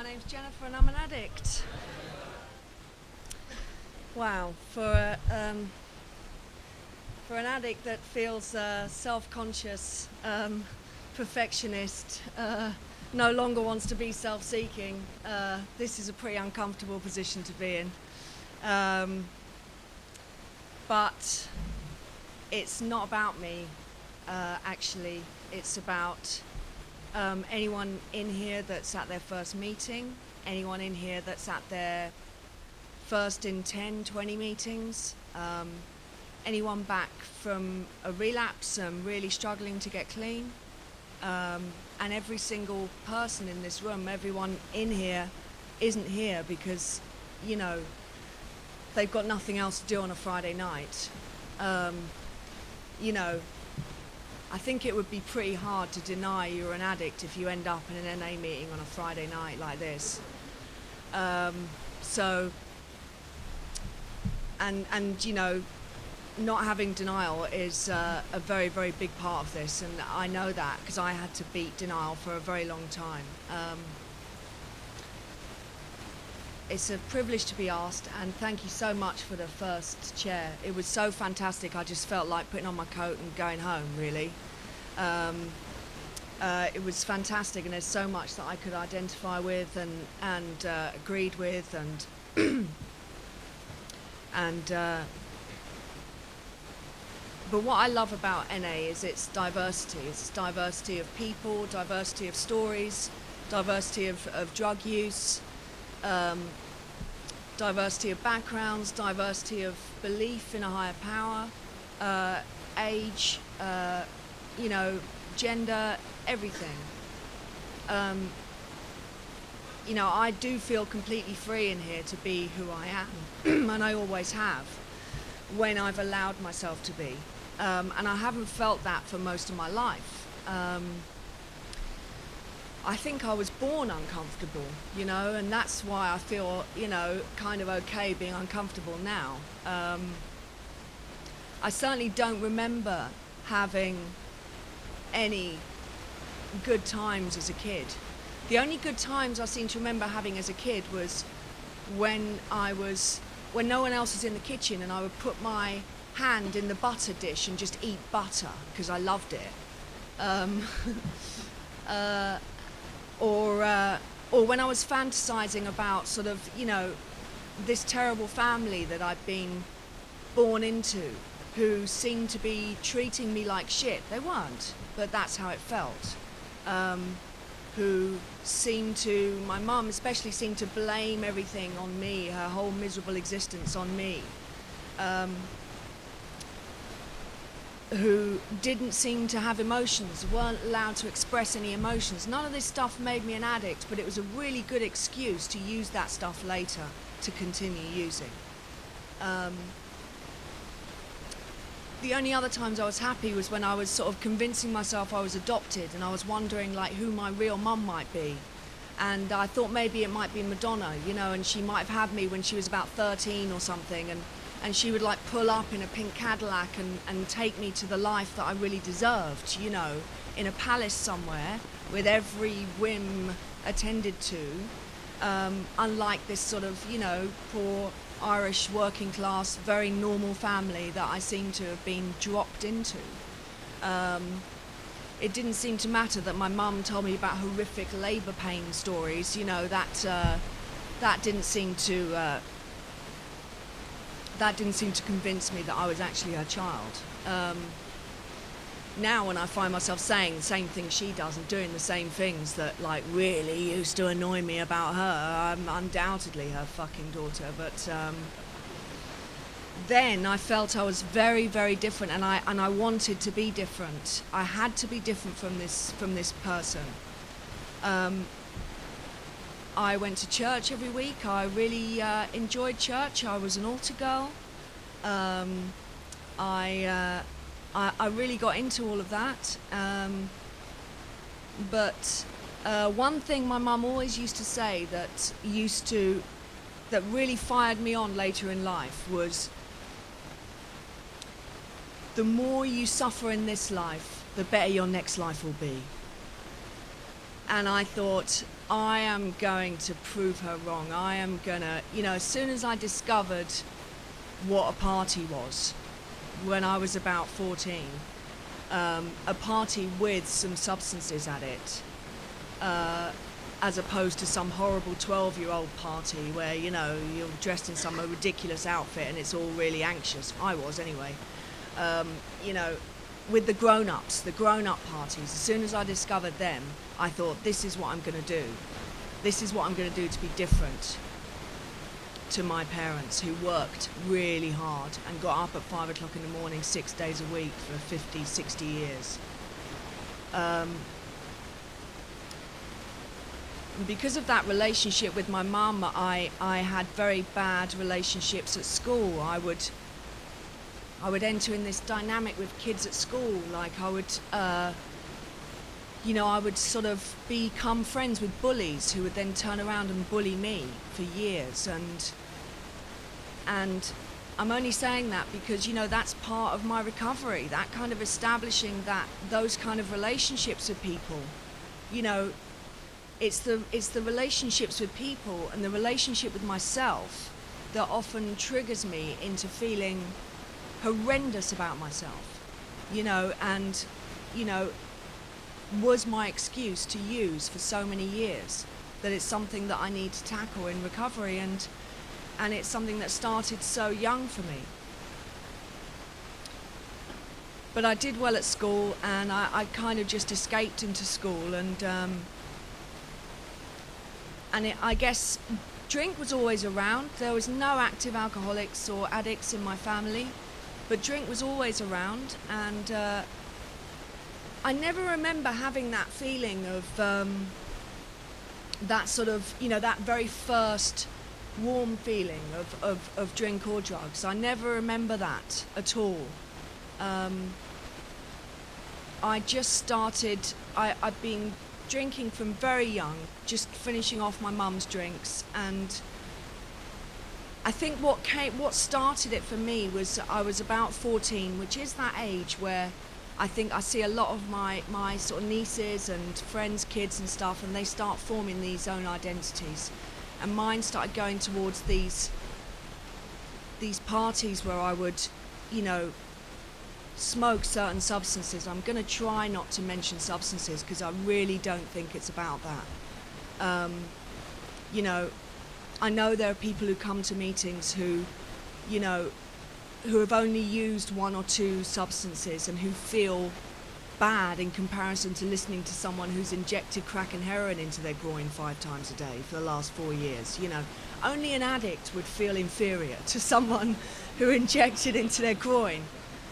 My name's Jennifer and I'm an addict. Wow, for an addict that feels self-conscious, perfectionist, no longer wants to be self-seeking, this is a pretty uncomfortable position to be in. But it's not about me, actually. It's about anyone in here that's at their first meeting, anyone in here that's at their first in 10, 20 meetings, anyone back from a relapse and really struggling to get clean, and every single person in this room, everyone in here isn't here because, you know, they've got nothing else to do on a Friday night. You know, I think it would be pretty hard to deny you're an addict if you end up in an NA meeting on a Friday night like this. And you know, not having denial is a very, very big part of this, and I know that because I had to beat denial for a very long time. It's a privilege to be asked, and thank you so much for the first chair. It was so fantastic. I just felt like putting on my coat and going home, really. It was fantastic, and there's so much that I could identify with and agreed with, but what I love about NA is its diversity. It's diversity of people, diversity of stories, diversity of drug use, diversity of backgrounds, diversity of belief in a higher power, age, you know, gender, everything. You know, I do feel completely free in here to be who I am, and I always have, when I've allowed myself to be. And I haven't felt that for most of my life. I think I was born uncomfortable, you know, and that's why I feel, you know, kind of okay being uncomfortable now. I certainly don't remember having any good times as a kid. The only good times I seem to remember having as a kid was when no one else was in the kitchen and I would put my hand in the butter dish and just eat butter because I loved it. Or when I was fantasizing about sort of, you know, this terrible family that I'd been born into who seemed to be treating me like shit. They weren't, but that's how it felt. Who seemed to, my mum especially, seemed to blame everything on me, her whole miserable existence on me. Who didn't seem to have emotions, weren't allowed to express any emotions. None of this stuff made me an addict, but it was a really good excuse to use that stuff later, to continue using. The only other times I was happy was when I was sort of convincing myself I was adopted and I was wondering like who my real mum might be. And I thought maybe it might be Madonna, you know, and she might have had me when she was about 13 or something, and she would like pull up in a pink Cadillac and take me to the life that I really deserved, you know, in a palace somewhere with every whim attended to, unlike this sort of, you know, poor Irish working class, very normal family that I seem to have been dropped into. It didn't seem to matter that my mum told me about horrific labour pain stories, you know, that didn't seem to convince me that I was actually her child. Now when I find myself saying the same thing she does and doing the same things that like really used to annoy me about her, I'm undoubtedly her fucking daughter, but then I felt I was very, very different, and I wanted to be different. I had to be different from this person. I went to church every week. I really enjoyed church. I was an altar girl. I really got into all of that. But one thing my mum always used to say that really fired me on later in life was, the more you suffer in this life, the better your next life will be. And I thought, I am going to prove her wrong. I am gonna, as soon as I discovered what a party was, when I was about 14, a party with some substances at it, as opposed to some horrible 12-year-old party where, you're dressed in some ridiculous outfit and it's all really anxious. I was anyway. With the grown-ups, the grown-up parties, as soon as I discovered them, I thought, this is what I'm going to do. This is what I'm going to do to be different to my parents, who worked really hard and got up at 5 o'clock in the morning 6 days a week for 50, 60 years. Because of that relationship with my mum, I had very bad relationships at school. I would enter in this dynamic with kids at school, like I would sort of become friends with bullies who would then turn around and bully me for years. And I'm only saying that because, that's part of my recovery, that kind of establishing those kind of relationships with people. It's the relationships with people and the relationship with myself that often triggers me into feeling horrendous about myself, and was my excuse to use for so many years, that it's something that I need to tackle in recovery, and it's something that started so young for me. But I did well at school, and I kind of just escaped into school, I guess drink was always around. There was no active alcoholics or addicts in my family, but drink was always around, and I never remember having that feeling of that sort of, that very first warm feeling of drink or drugs. I never remember that at all. I just started, I've been drinking from very young, just finishing off my mum's drinks, and I think what started it for me was I was about 14, which is that age where I think I see a lot of my sort of nieces and friends' kids and stuff, and they start forming these own identities, and mine started going towards these parties where I would, smoke certain substances. I'm going to try not to mention substances because I really don't think it's about that. I know there are people who come to meetings who have only used one or two substances and who feel bad in comparison to listening to someone who's injected crack and heroin into their groin 5 times a day for the last 4 years. Only an addict would feel inferior to someone who injected into their groin.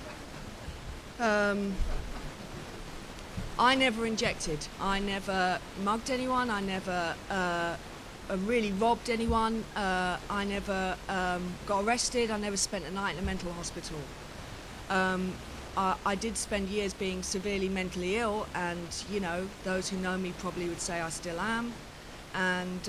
I never injected. I never mugged anyone. I never really robbed anyone. I never got arrested. I never spent a night in a mental hospital. I did spend years being severely mentally ill, and those who know me probably would say I still am. And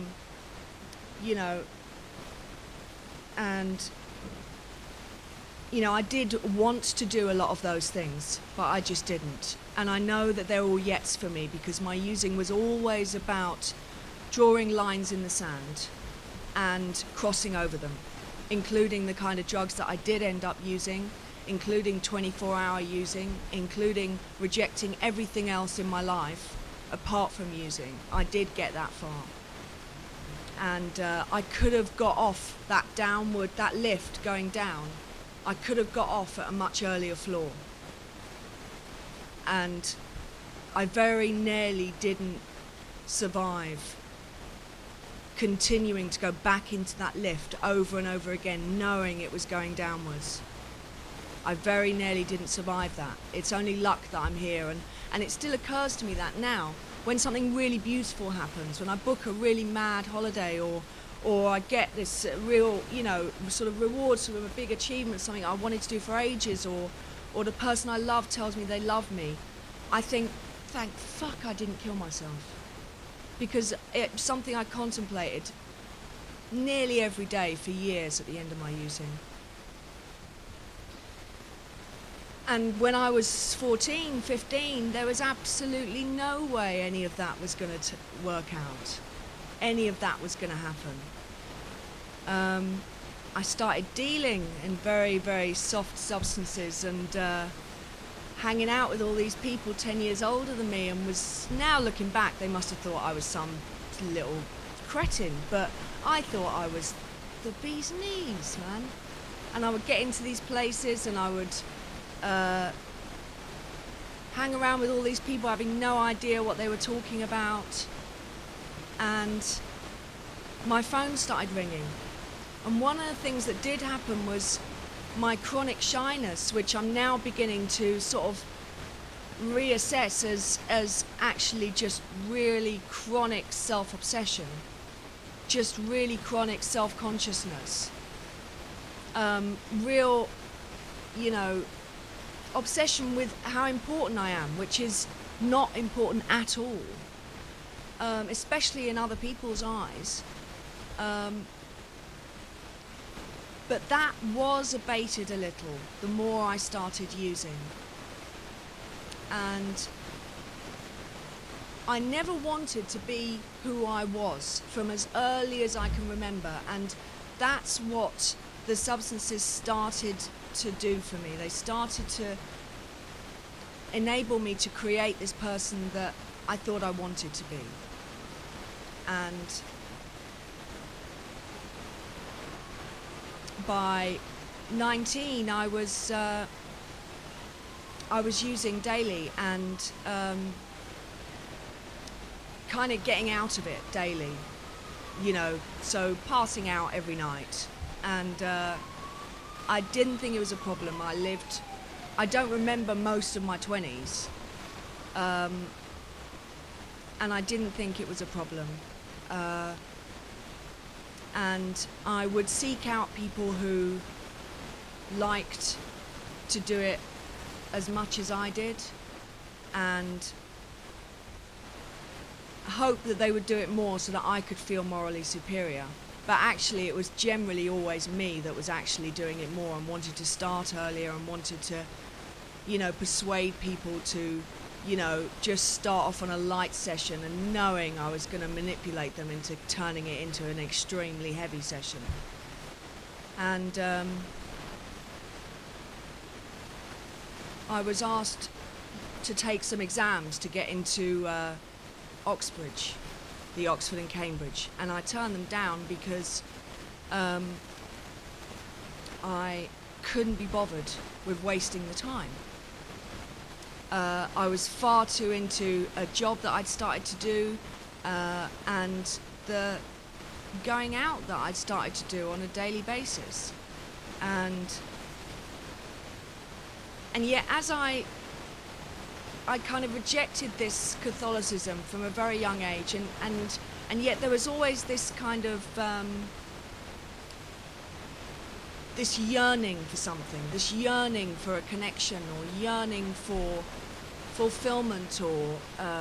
I did want to do a lot of those things, but I just didn't. And I know that they're all yets for me because my using was always about drawing lines in the sand and crossing over them, including the kind of drugs that I did end up using, including 24-hour using, including rejecting everything else in my life apart from using. I did get that far. And I could have got off that lift going down. I could have got off at a much earlier floor. And I very nearly didn't survive continuing to go back into that lift over and over again, knowing it was going downwards. I very nearly didn't survive that. It's only luck that I'm here, and it still occurs to me that now, when something really beautiful happens, when I book a really mad holiday, or I get this real, sort of rewards from a big achievement, something I wanted to do for ages, or the person I love tells me they love me, I think, thank fuck I didn't kill myself. Because it's something I contemplated nearly every day for years at the end of my using. And when I was 14, 15, there was absolutely no way any of that was going to work out. Any of that was going to happen. I started dealing in very, very soft substances and hanging out with all these people 10 years older than me, and was, now looking back, they must have thought I was some little cretin, but I thought I was the bee's knees, man. And I would get into these places and I would hang around with all these people having no idea what they were talking about, and my phone started ringing. And one of the things that did happen was my chronic shyness, which I'm now beginning to sort of reassess as actually just really chronic self-obsession, just really chronic self-consciousness, real, you know, obsession with how important I am, which is not important at all, especially in other people's eyes. But that was abated a little the more I started using. And I never wanted to be who I was from as early as I can remember, and that's what the substances started to do for me. They started to enable me to create this person that I thought I wanted to be. And by 19, I was using daily and kind of getting out of it daily, you know, so passing out every night. And I didn't think it was a problem. I don't remember most of my 20s, and I didn't think it was a problem. And I would seek out people who liked to do it as much as I did, and hope that they would do it more so that I could feel morally superior. But actually it was generally always me that was actually doing it more and wanted to start earlier and wanted to, you know, persuade people to, you know, just start off on a light session, and knowing I was going to manipulate them into turning it into an extremely heavy session. And I was asked to take some exams to get into Oxbridge, the Oxford and Cambridge, and I turned them down because I couldn't be bothered with wasting the time. I was far too into a job that I'd started to do, and the going out that I'd started to do on a daily basis. And yet, as I kind of rejected this Catholicism from a very young age, and yet there was always this kind of this yearning for something, this yearning for a connection, or yearning for fulfillment, or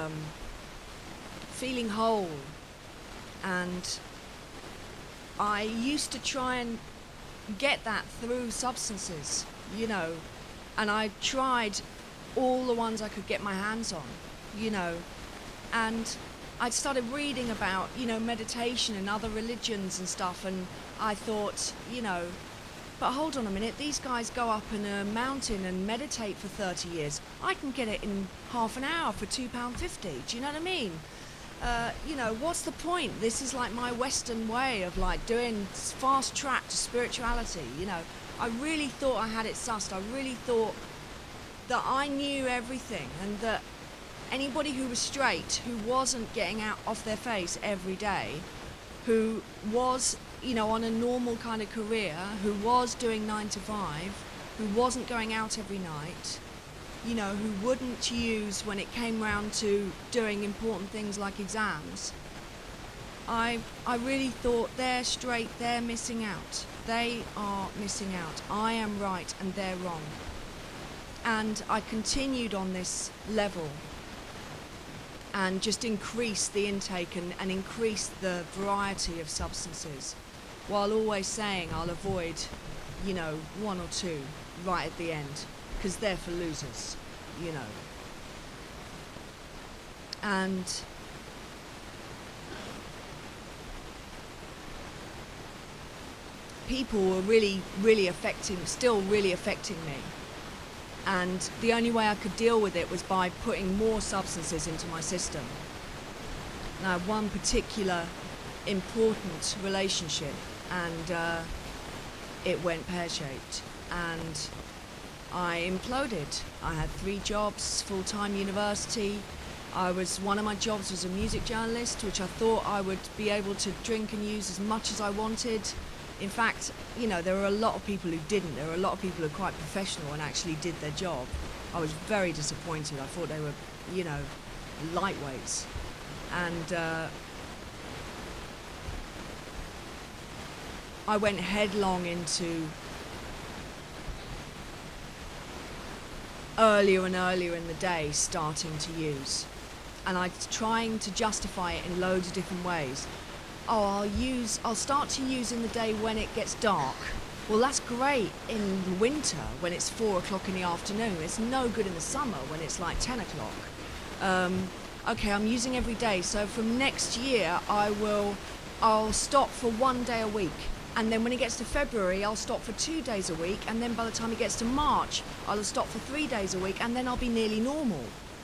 feeling whole. And I used to try and get that through substances, you know, and I tried all the ones I could get my hands on, you know, and I started reading about, you know, meditation and other religions and stuff, and I thought, you know, but hold on a minute, these guys go up in a mountain and meditate for 30 years. I can get it in half an hour for £2.50. Do you know what I mean? You know, what's the point? This is like my Western way of like doing fast track to spirituality, you know. I really thought I had it sussed. I really thought that I knew everything, and that anybody who was straight, who wasn't getting out off their face every day, who was, you know, on a normal kind of career, who was doing 9 to 5, who wasn't going out every night, you know, who wouldn't use, when it came round to doing important things like exams, I really thought they're straight, they're missing out. They are missing out. I am right and they're wrong. And I continued on this level and just increased the intake and increased the variety of substances, while always saying I'll avoid, you know, 1 or 2 right at the end. because they're for losers, you know. And people were really, still really affecting me. And the only way I could deal with it was by putting more substances into my system. And I had one particular important relationship, and it went pear-shaped. And I imploded. I had 3 jobs, full-time university. One of my jobs was a music journalist, which I thought I would be able to drink and use as much as I wanted. In fact, you know, there were a lot of people who didn't. There were a lot of people who were quite professional and actually did their job. I was very disappointed. I thought they were, you know, lightweights. And I went headlong into earlier and earlier in the day starting to use. And I was trying to justify it in loads of different ways. Oh, I'll start to use in the day when it gets dark. Well, that's great in the winter when it's 4 o'clock in the afternoon. It's no good in the summer when it's like 10 o'clock. Okay, I'm using every day, so from next year I'll stop for 1 day a week. And then when it gets to February, I'll stop for 2 days a week. And then by the time it gets to March, I'll stop for 3 days a week, and then I'll be nearly normal.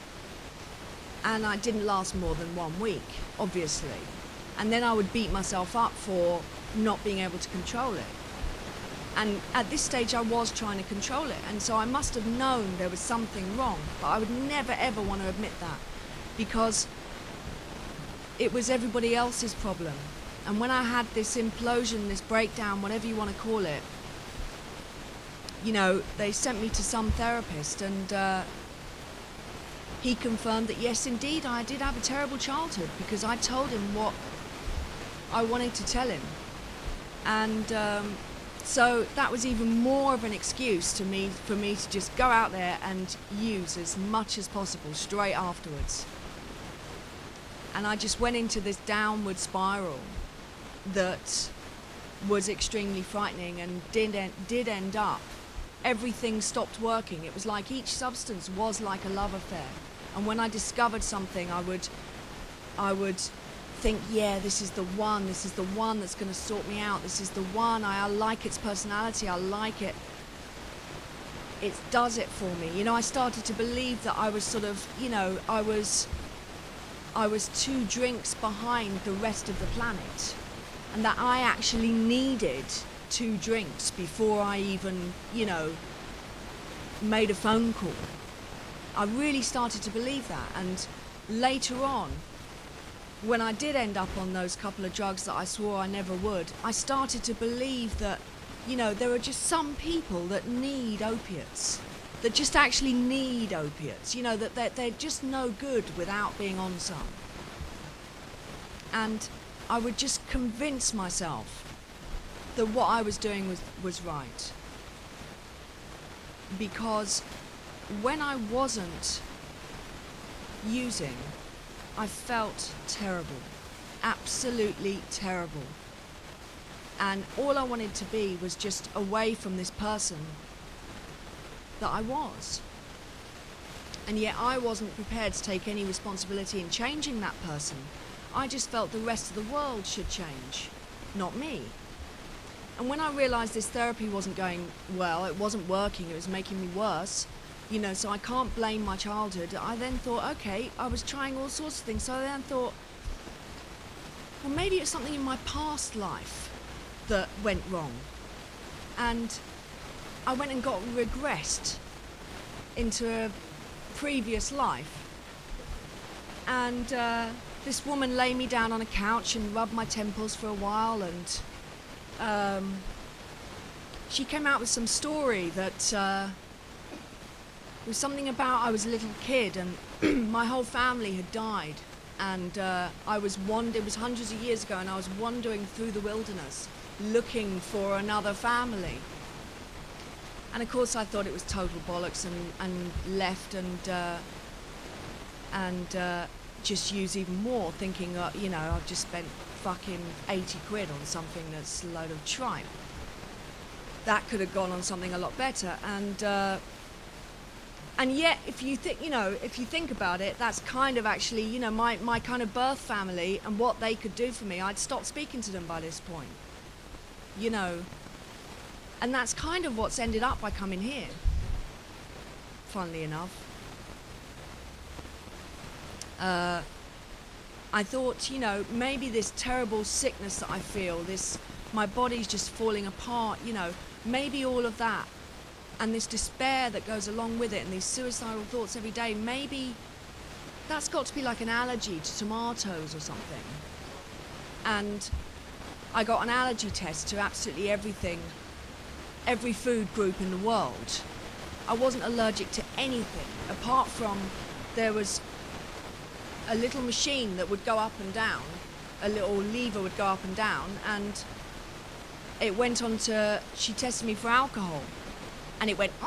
And I didn't last more than 1 week, obviously. And then I would beat myself up for not being able to control it. And at this stage I was trying to control it, and so I must have known there was something wrong, but I would never ever want to admit that, because it was everybody else's problem. And when I had this implosion, this breakdown, whatever you want to call it, you know, they sent me to some therapist, and he confirmed that yes, indeed, I did have a terrible childhood, because I told him what I wanted to tell him. And so that was even more of an excuse for me to just go out there and use as much as possible straight afterwards. And I just went into this downward spiral that was extremely frightening, and did end up, everything stopped working. It was like each substance was like a love affair. And when I discovered something, I would think, yeah, this is the one that's going to sort me out, this is the one, I like its personality, I like it, it does it for me. You know, I started to believe that I was sort of, you know, I was 2 drinks behind the rest of the planet, and that I actually needed 2 drinks before I even, you know, made a phone call. I really started to believe that. And later on, when I did end up on those couple of drugs that I swore I never would, I started to believe that, you know, there are just some people that need opiates, that just actually need opiates, you know, that they're just no good without being on some. And I would just convince myself that what I was doing was right. Because when I wasn't using, I felt terrible, absolutely terrible. And all I wanted to be was just away from this person that I was. And yet I wasn't prepared to take any responsibility in changing that person. I just felt the rest of the world should change, not me. And when I realised this therapy wasn't going well, it wasn't working, it was making me worse, you know, so I can't blame my childhood, I then thought, okay, I was trying all sorts of things, so I then thought, well, maybe it's something in my past life that went wrong. And I went and got regressed into a previous life. And this woman lay me down on a couch and rubbed my temples for a while, and she came out with some story that was something about I was a little kid and my whole family had died, and it was hundreds of years ago, and I was wandering through the wilderness looking for another family. And of course I thought it was total bollocks, and left and just used even more, thinking, you know, I've just spent fucking 80 quid on something that's a load of tripe. That could have gone on something a lot better. And And yet, if you think about it, that's kind of actually, my kind of birth family and what they could do for me. I'd stopped speaking to them by this point, and that's kind of what's ended up by coming here, funnily enough. I thought, maybe this terrible sickness that I feel, my body's just falling apart, maybe all of that, and this despair that goes along with it, and these suicidal thoughts every day, maybe that's got to be like an allergy to tomatoes or something. And I got an allergy test to absolutely everything, every food group in the world. I wasn't allergic to anything, apart from there was a little machine that would go up and down, a little lever would go up and down, and it went on to, she tested me for alcohol, and it went,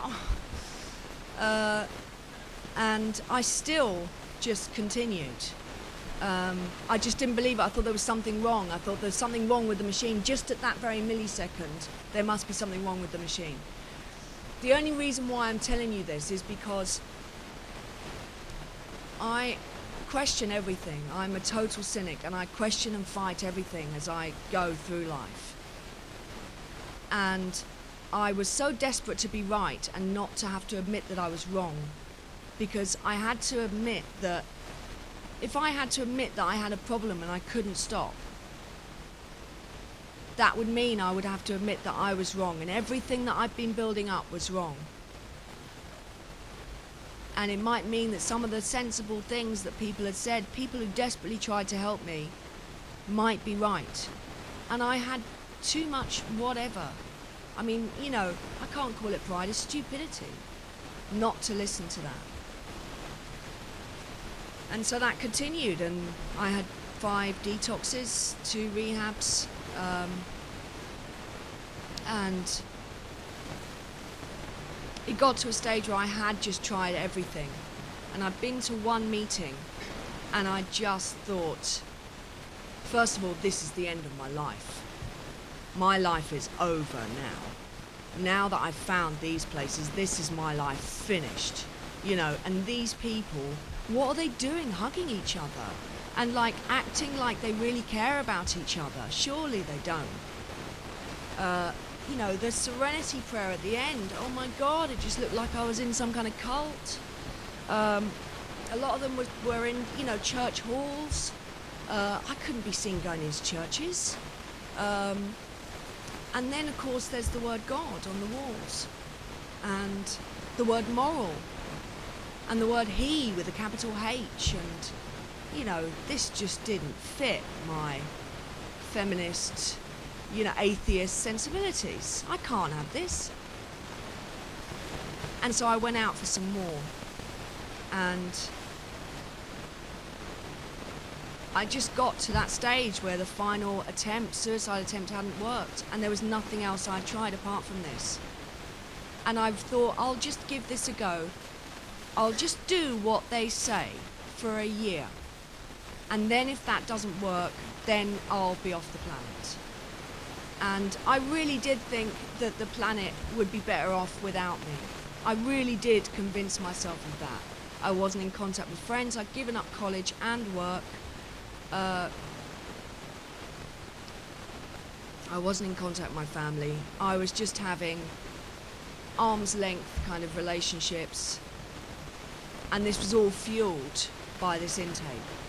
and I still just continued. I just didn't believe it. I thought there was something wrong. I thought there's something wrong with the machine. Just at that very millisecond, there must be something wrong with the machine. The only reason why I'm telling you this is because I question everything. I'm a total cynic, and I question and fight everything as I go through life. And I was so desperate to be right and not to have to admit that I was wrong, because I had to admit that if I had to admit that I had a problem and I couldn't stop, that would mean I would have to admit that I was wrong and everything that I've been building up was wrong. And it might mean that some of the sensible things that people had said, people who desperately tried to help me, might be right. And I had too much whatever. I mean, I can't call it pride, it's stupidity not to listen to that. And so that continued, and I had 5 detoxes, 2 rehabs, and it got to a stage where I had just tried everything. And I'd been to one meeting, and I just thought, first of all, this is the end of my life. My life is over now. Now that I've found these places, this is my life finished. And these people, what are they doing hugging each other? And acting like they really care about each other? Surely they don't. The serenity prayer at the end, oh my God, it just looked like I was in some kind of cult. A lot of them were in, church halls. I couldn't be seen going into churches. And then, of course, there's the word God on the walls, and the word moral, and the word he with a capital H, and, this just didn't fit my feminist, atheist sensibilities. I can't have this. And so I went out for some more, and I just got to that stage where the final suicide attempt hadn't worked, and there was nothing else I'd tried apart from this. And I've thought, I'll just give this a go. I'll just do what they say for a year. And then if that doesn't work, then I'll be off the planet. And I really did think that the planet would be better off without me. I really did convince myself of that. I wasn't in contact with friends. I'd given up college and work. I wasn't in contact with my family. I was just having arm's length kind of relationships, and this was all fueled by this intake.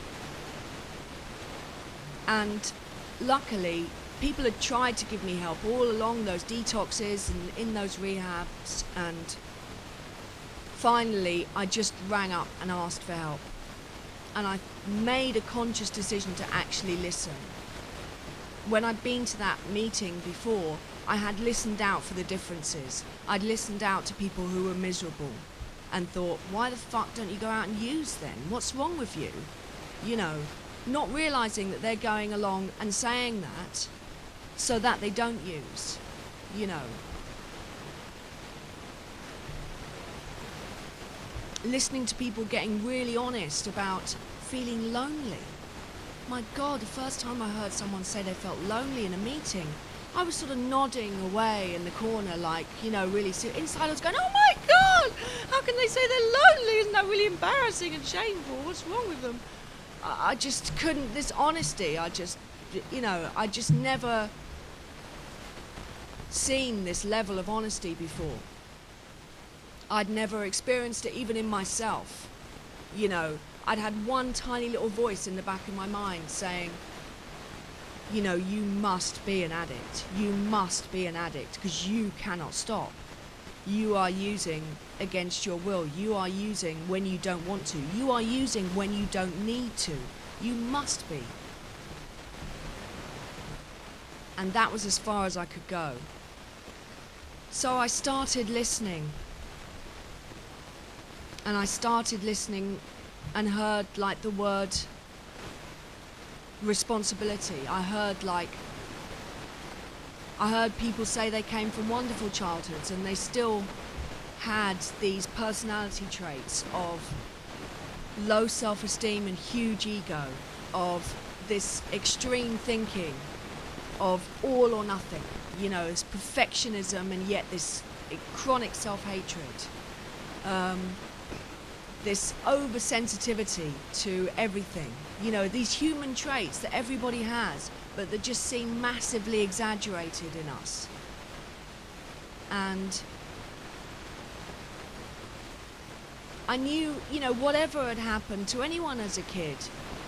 And luckily, people had tried to give me help all along those detoxes and in those rehabs, and finally I just rang up and asked for help. And I made a conscious decision to actually listen. When I'd been to that meeting before, I had listened out for the differences. I'd listened out to people who were miserable and thought, why the fuck don't you go out and use then? What's wrong with you? Not realizing that they're going along and saying that so that they don't use, Listening to people getting really honest about feeling lonely. My God, the first time I heard someone say they felt lonely in a meeting, I was sort of nodding away in the corner really serious. Inside I was going, oh my God, how can they say they're lonely? Isn't that really embarrassing and shameful? What's wrong with them? I just couldn't, this honesty, I just never seen this level of honesty before. I'd never experienced it even in myself. You know, I'd had one tiny little voice in the back of my mind saying, you know, you must be an addict. You must be an addict because you cannot stop. You are using against your will. You are using when you don't want to. You are using when you don't need to. You must be. And that was as far as I could go. So I started listening. And I started listening and heard like the word responsibility. I heard people say they came from wonderful childhoods and they still had these personality traits of low self-esteem and huge ego, of this extreme thinking, of all or nothing, you know, this perfectionism and yet this chronic self-hatred, this oversensitivity to everything, you know, these human traits that everybody has but that just seem massively exaggerated in us. And I knew, you know, whatever had happened to anyone as a kid,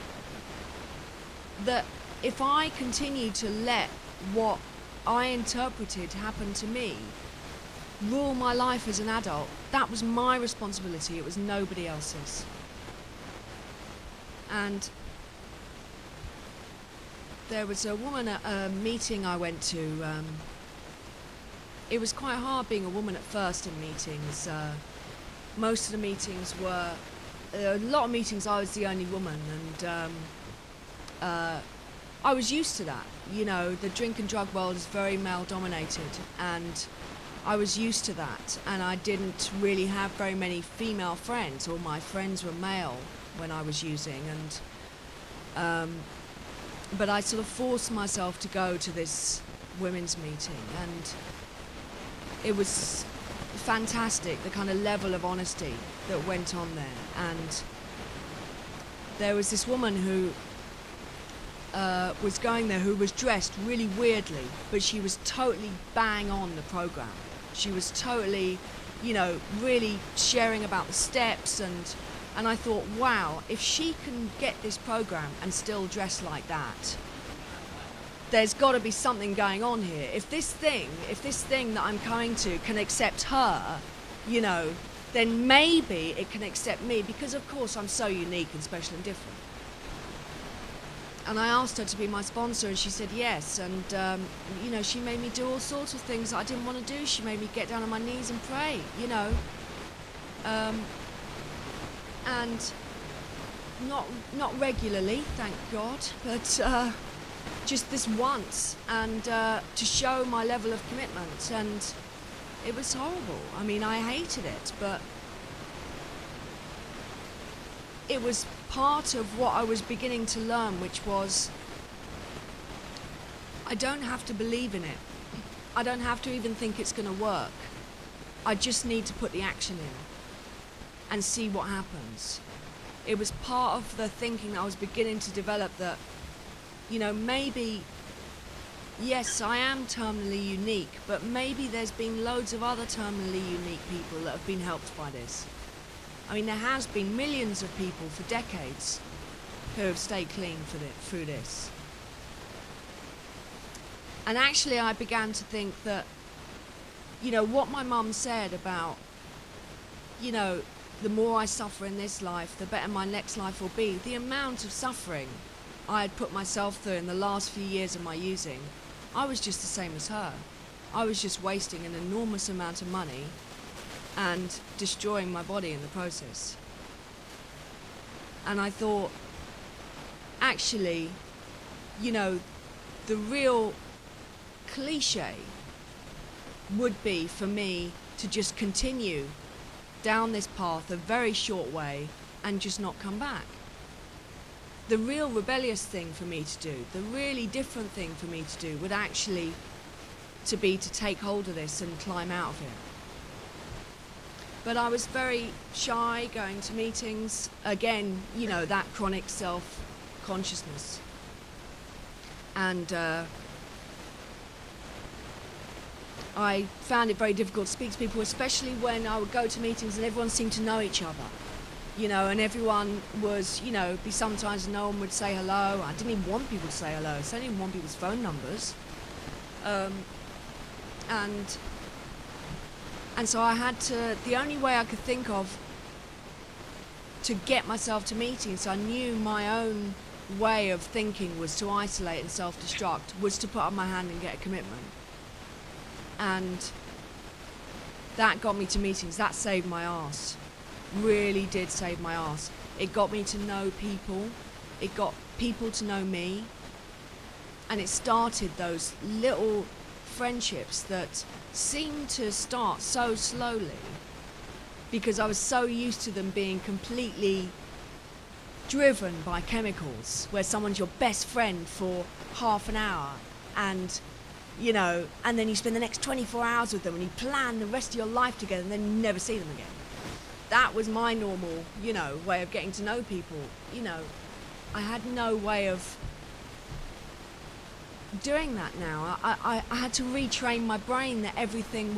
that if I continued to let what I interpreted happen to me rule my life as an adult, that was my responsibility, it was nobody else's. And there was a woman at a meeting I went to. It was quite hard being a woman at first in meetings. Most of the meetings were, a lot of meetings I was the only woman, and I was used to that. You know, the drink and drug world is very male dominated, and I was used to that, and I didn't really have very many female friends. All my friends were male when I was using, and but I sort of forced myself to go to this women's meeting, and it was fantastic, the kind of level of honesty that went on there. And there was this woman who was going there, who was dressed really weirdly, but she was totally bang on the program. She was totally, you know, really sharing about the steps, and I thought, wow, if she can get this program and still dress like that, there's got to be something going on here. If this thing that I'm coming to can accept her, you know, then maybe it can accept me, because of course I'm so unique and special and different. And I asked her to be my sponsor, and she said yes. And, you know, she made me do all sorts of things that I didn't want to do. She made me get down on my knees and pray, you know. And not regularly, thank God, but just this once, and to show my level of commitment. And it was horrible. I mean, I hated it, but it was part of what I was beginning to learn, which was I don't have to believe in it. I don't have to even think it's going to work. I just need to put the action in and see what happens. It was part of the thinking that I was beginning to develop, that, you know, maybe, yes, I am terminally unique, but maybe there's been loads of other terminally unique people that have been helped by this. I mean, there has been millions of people for decades who have stayed clean through this. And actually I began to think that, you know, what my mum said about, you know, the more I suffer in this life, the better my next life will be. The amount of suffering I had put myself through in the last few years of my using, I was just the same as her. I was just wasting an enormous amount of money and destroying my body in the process. And I thought, actually, you know, the real cliche would be for me to just continue down this path a very short way and just not come back. The real rebellious thing for me to do, the really different thing for me to do, would actually to take hold of this and climb out of it. But I was very shy going to meetings. Again, you know, that chronic self-consciousness. And I found it very difficult to speak to people, especially when I would go to meetings and everyone seemed to know each other. You know, and everyone was, you know, be sometimes no one would say hello. I didn't even want people to say hello. So I didn't even want people's phone numbers. And so I had to, the only way I could think of to get myself to meetings, I knew my own way of thinking was to isolate and self-destruct, was to put up my hand and get a commitment. And that got me to meetings. That saved my arse. Really did save my arse. It got me to know people. It got people to know me. And it started those little friendships that seemed to start so slowly because I was so used to them being completely driven by chemicals, where someone's your best friend for half an hour and, you know, and then you spend the next 24 hours with them and you plan the rest of your life together and then you never see them again. That was my normal, you know, way of getting to know people. You know, I had no way of doing that now. I had to retrain my brain that everything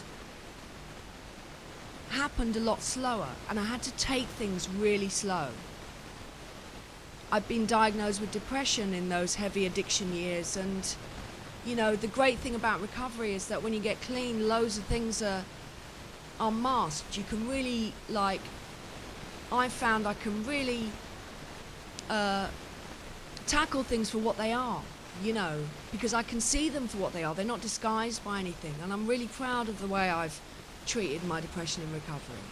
happened a lot slower, and I had to take things really slow. I've been diagnosed with depression in those heavy addiction years, and you know, the great thing about recovery is that when you get clean, loads of things are masked. You can really, like, I found I can really tackle things for what they are, you know, because I can see them for what they are. They're not disguised by anything, and I'm really proud of the way I've treated my depression in recovery.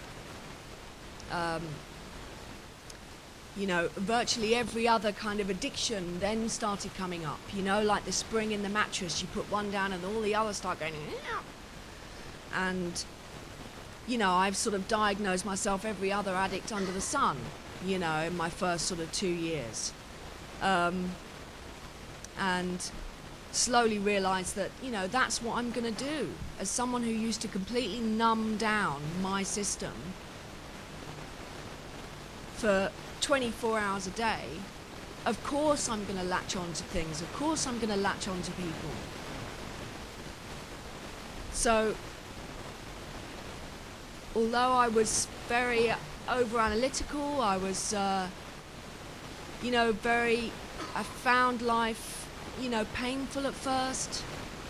You know, virtually every other kind of addiction then started coming up, you know, like the spring in the mattress. You put one down and all the others start going, and, you know, I've sort of diagnosed myself every other addict under the sun, you know, in my first sort of 2 years. And slowly realised that, you know, that's what I'm going to do. As someone who used to completely numb down my system for 24 hours a day, of course I'm going to latch on to things. Of course I'm going to latch on to people. So, although I was very over-analytical, I was, you know, I found life, you know, painful at first.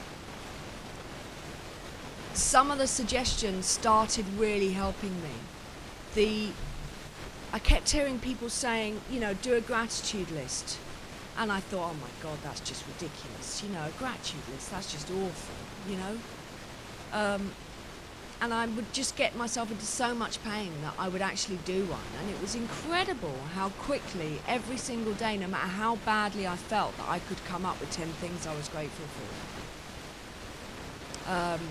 Some of the suggestions started really helping me. I kept hearing people saying, you know, do a gratitude list. And I thought, oh my God, that's just ridiculous. You know, a gratitude list, that's just awful, you know. And I would just get myself into so much pain that I would actually do one. And it was incredible how quickly, every single day, no matter how badly I felt, that I could come up with 10 things I was grateful for.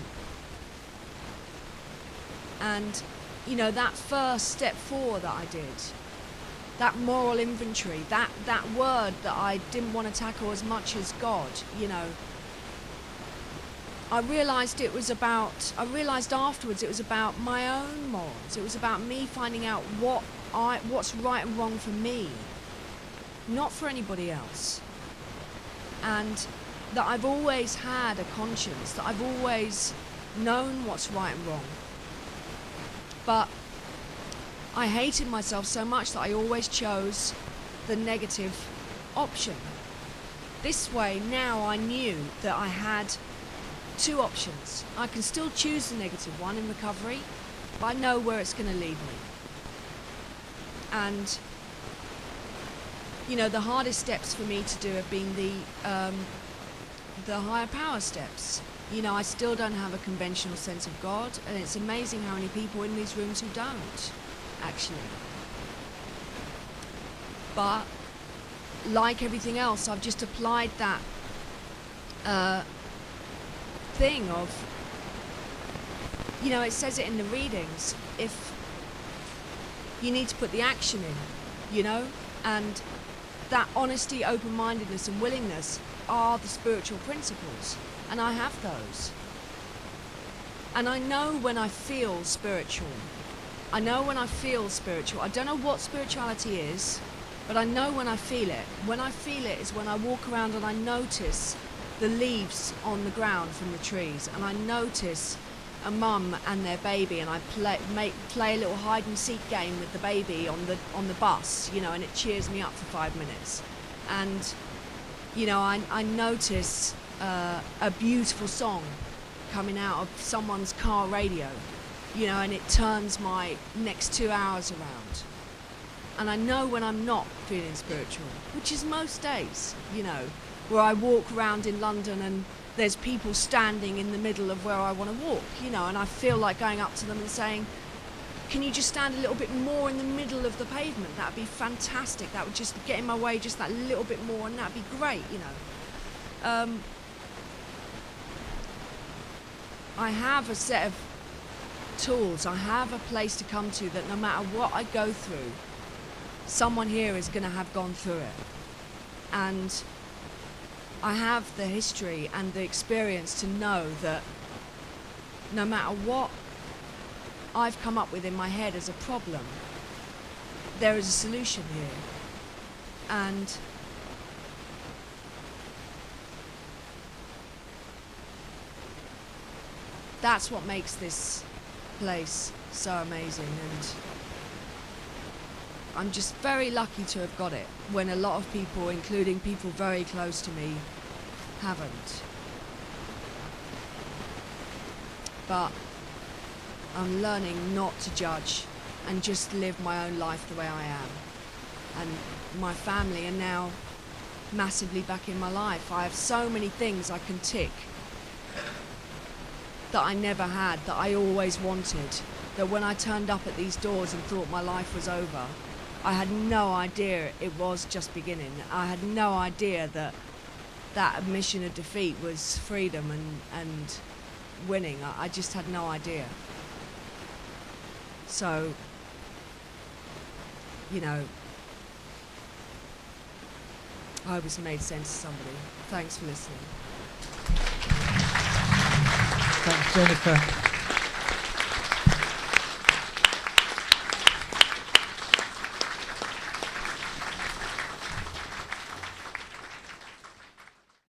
And, you know, that first step 4 that I did, that moral inventory, that word that I didn't want to tackle as much as God, you know, I realised afterwards it was about my own morals. It was about me finding out what's right and wrong for me, not for anybody else. And that I've always had a conscience, that I've always known what's right and wrong. But I hated myself so much that I always chose the negative option. This way, now I knew that I had 2 options. I can still choose the negative one in recovery, but I know where it's going to lead me. And, you know, the hardest steps for me to do have been the higher power steps. You know, I still don't have a conventional sense of God, and it's amazing how many people in these rooms who don't, actually. But, like everything else, I've just applied that thing of, you know, it says it in the readings, if you need to put the action in, you know, and that honesty, open-mindedness and willingness are the spiritual principles, and I have those. And I know when I feel spiritual, I know when I feel spiritual. I don't know what spirituality is, but I know when I feel it. When I feel it is when I walk around and I notice the leaves on the ground from the trees, and I notice a mum and their baby, and I play a little hide and seek game with the baby on the bus, you know, and it cheers me up for 5 minutes. And you know, I notice a beautiful song coming out of someone's car radio, you know, and it turns my next 2 hours around. And I know when I'm not feeling spiritual, which is most days, you know, where I walk around in London and there's people standing in the middle of where I want to walk, you know, and I feel like going up to them and saying, can you just stand a little bit more in the middle of the pavement? That would be fantastic. That would just get in my way just that little bit more, and that would be great, you know. I have a set of tools. I have a place to come to that no matter what I go through, someone here is going to have gone through it. And I have the history and the experience to know that no matter what I've come up with in my head as a problem, there is a solution here. And that's what makes this place so amazing. And I'm just very lucky to have got it when a lot of people, including people very close to me, haven't. But I'm learning not to judge and just live my own life the way I am. And my family are now massively back in my life. I have so many things I can tick that I never had, that I always wanted, that when I turned up at these doors and thought my life was over, I had no idea it was just beginning. I had no idea that that admission of defeat was freedom and winning. I just had no idea. So, you know, I hope it's made sense to somebody. Thanks for listening. Thanks, Jennifer.